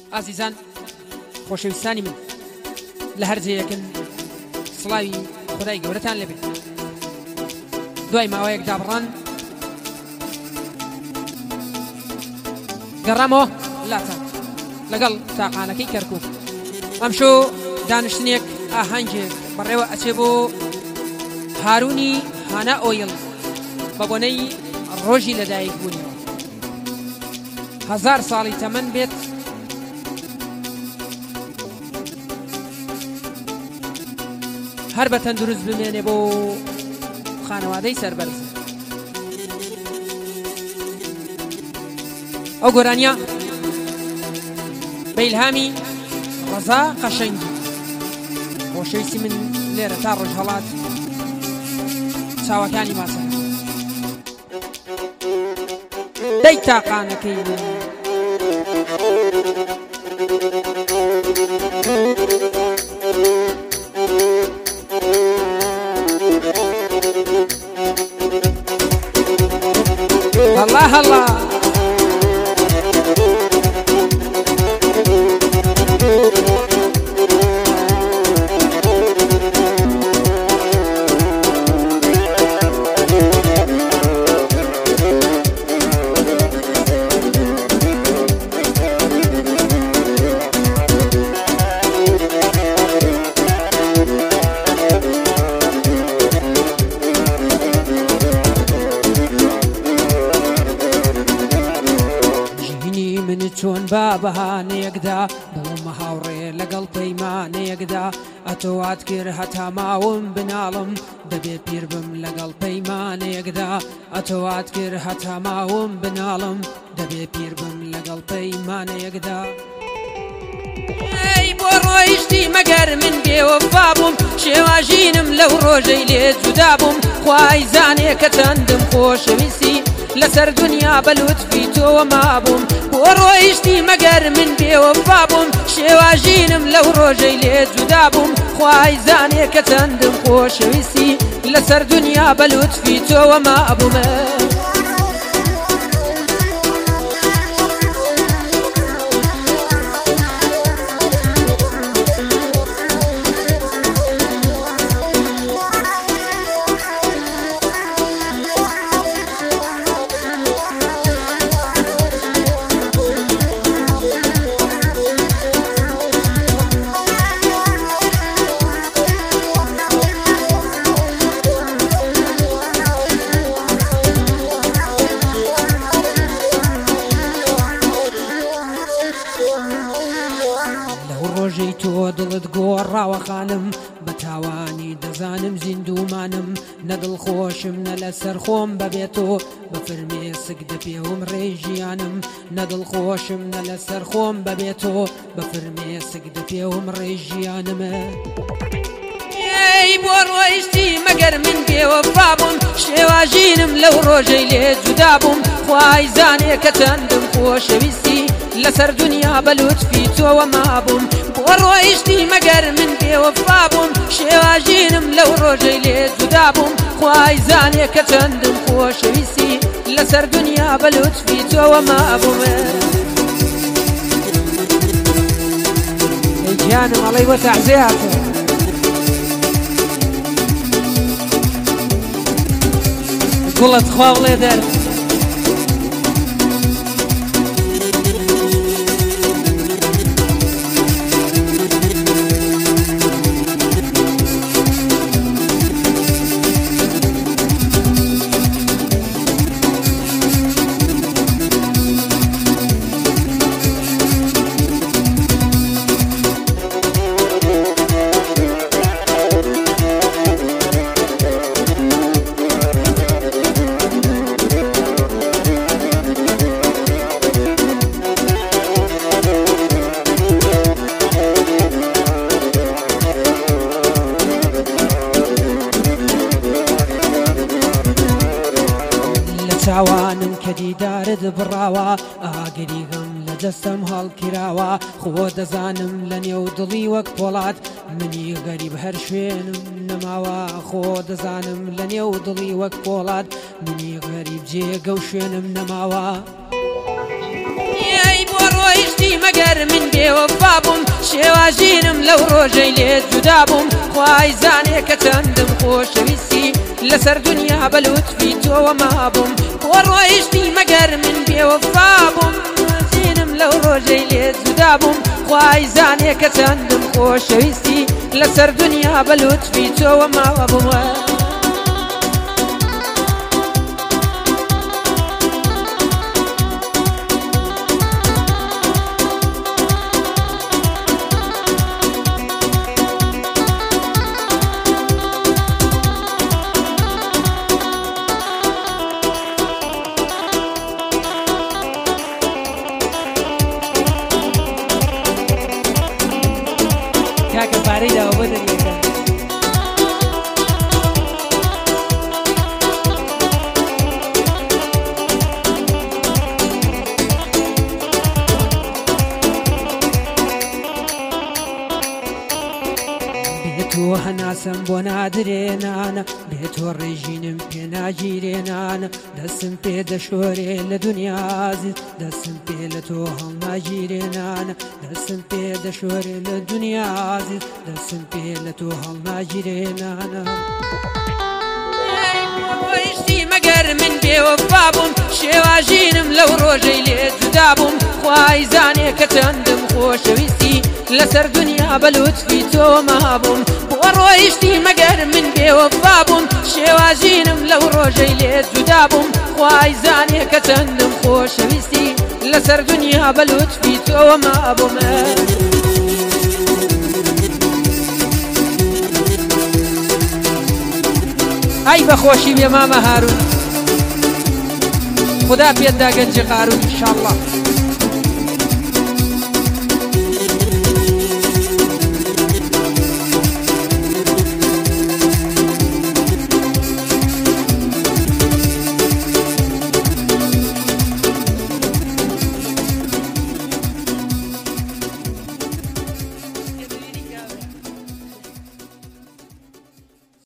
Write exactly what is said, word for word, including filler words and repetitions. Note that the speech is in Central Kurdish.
عزیزان خۆشەویستانی من لە هەر جێیەکن سڵاوی خودای گەورەتان لەبێت. دوای ماوەیەک دابڕان گەڕامەوە لاتان لەگەڵ تاقانەکەی کەرکووک. ئەمشۆ دانیشتنێک ئاهەنگێک بەڕێوە ئەچێ بۆ هارونی هانا ئۆیڵ بە بۆنەی ڕۆژی لەدایک بوونیەوە. هەزار ساڵی تەمەن بێت هەر بە تەندروست بمێنێ بۆ خانەوادەی سەربەرز. ئەو گۆرانیە بە ئیلهامی ڕەزا قەشەنگی خۆشەویستی من لێرە تا ڕۆژهەڵات چاوەکانی ماسە دەی تاقانەکەی من هەڵا هەڵا چۆن با بەهانەیەکدا بوومە هاوڕێ لەگەڵ پەیمانەیەکدا ئەتۆوات کرد هەتا ماوم بناڵم دەبێ پیر بم لەگەڵ پەیمانەیەکدا ئەتۆوات کرد هەتا ماوم بناڵم دەبێ پیر بم لەگەڵ پەیمانەیەکدا. ئەی بۆ ڕۆیشتی مەگەر من بێوەفا بووم شێواژینم لەو ڕۆژەی لێ جودا بووم خوای زانێ کە چەندم خۆشەویستی لەسەر دنیا بە لوتفی تۆوە مابووم بۆ ڕۆیشتی مەگەر من بێوەفا بووم شێواژینم لەو ڕۆژەی لێ جودا بووم خوای زانێ کە چەندم خۆشەویستی لەسەر دنیا بە لوتفی تۆوە مابوومە. ڕۆژەی تۆ دڵت گۆڕاوە خانم بە تاوانی دەزانم زیندومانم نەدڵخۆشم نە لەسەر خۆم بەبێتۆ بە فرمێسک دەپێوم ڕێژیانم نەدڵخۆشم نە لەسەر خۆم بەبێتۆ بە فرمێسک دەپێوم ڕێژیانمە. ئەی بۆ ڕۆیشتی مەگەر من بێوەفا بووم شێواژینم لەو ڕۆژەی لێ جودا بووم خوای زانێ کە چەندم خۆشەویستی لەسەر دنیا بە لوتفی تۆوە مابووم بۆ ڕۆیشتی مەگەر من بێوەفا بووم شێواژینم لەو ڕۆژەی لێ جودا بووم خوای زانێ کە چەندم خۆشەویستی لەسەر دنیا بە لوتفی تۆوە مابوومە. ئەی گیانم ئەڵەی وە تەعزیاتە گوڵت خوا بڵێ دەر چاوانم کە دیدارت بڕاوە ئاگریگەم لە دەستەم هەڵکراوە خۆ دەزانم لە نێو دڵی وەک پۆڵات منی غەریب هەر شوێنم نەماوە خۆ دەزانم لە نێو دڵی وەک پۆڵات منی غەریب جێگە و شوێنم نەماوە. ئەی بۆ ڕۆیشتی مەگەر من بێوەفا بووم شێواژینم لەو ڕۆژەی لێت جودا بووم خوای زانێ کە چەندم خۆشەویستی لەسەر دنیا بە لوتفی تۆوە مابووم بۆ ڕۆیشتی مەگەر من بێوەفا بووم شێواژینم لەو ڕۆژەی لێت جودا بووم خوای زانێ کە چەندم خۆشەویستی لەسەر دنیا بە لوتفی تۆوە مابووم کاکە پارەی داوە بۆ دەریەکە بێتۆ هەناسم بۆ نادرێنانە بێتۆ ڕێژینم پێ ناگیرێنانە دەستم پێ دەشۆرێ لە دنیا عزیز دەستم پێ لە تۆ هەڵ ناگیرێنانە دەستم پێ دەشۆرێ لە دنیا عزیز دەستم پێ لە تۆ هەڵ ناگیرێنانە ڕۆیشتی مەگەر من بێوەفا بووم شێواژینم لەو ڕۆژەی لێت جودا بووم خوای زانێ کە چەندم خۆشەویستی لەسەر دنیا بە لوتفی تۆوە مابووم بۆ ڕۆیشتی مەگەر من بێوەفا بووم شێواژینم لەو ڕۆژەی لێت جودا بووم خوای زانێ کە چەندم خۆشەویستی لەسەر دنیا بە لوتفی تۆوە مابووم ئەی بەخۆشی بێ مامە هارون خدا پێت دا گەنجی قارون ئینشاءالله